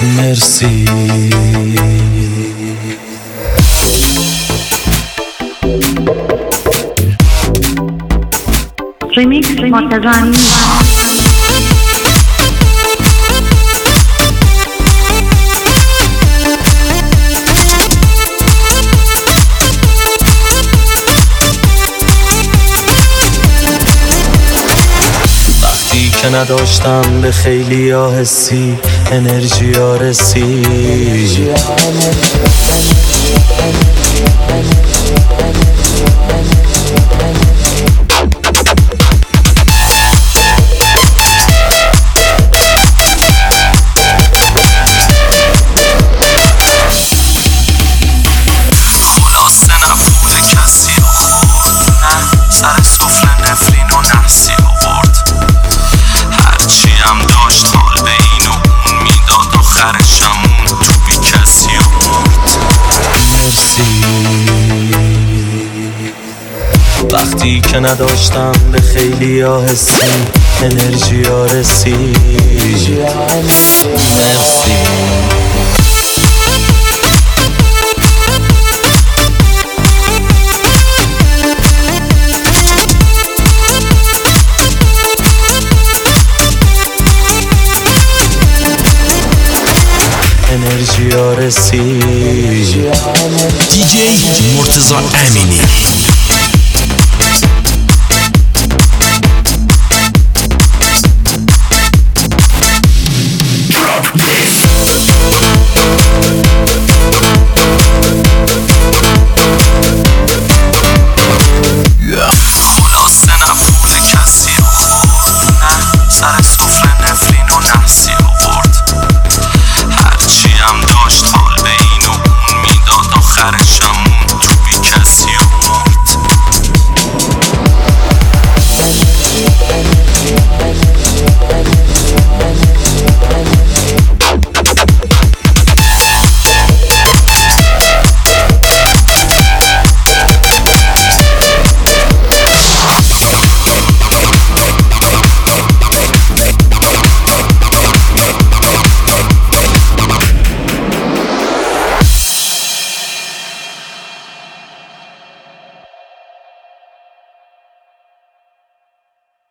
مرسی. ریمیکس مرتضی. وقتی که نداشتم به خیلی ها حسی، انرژی ها رسید. سر سفره نفرین و نحسی آورد، هرچی هم داشت حال به این و اون میداد، آخرشمون تو بی کسی آورد. مرسی. وقتی که نداشتم به خیلی ها حسی، انرژی ها رسید. مرسی. انرژی ها رسید. دیجی مرتضی امینی.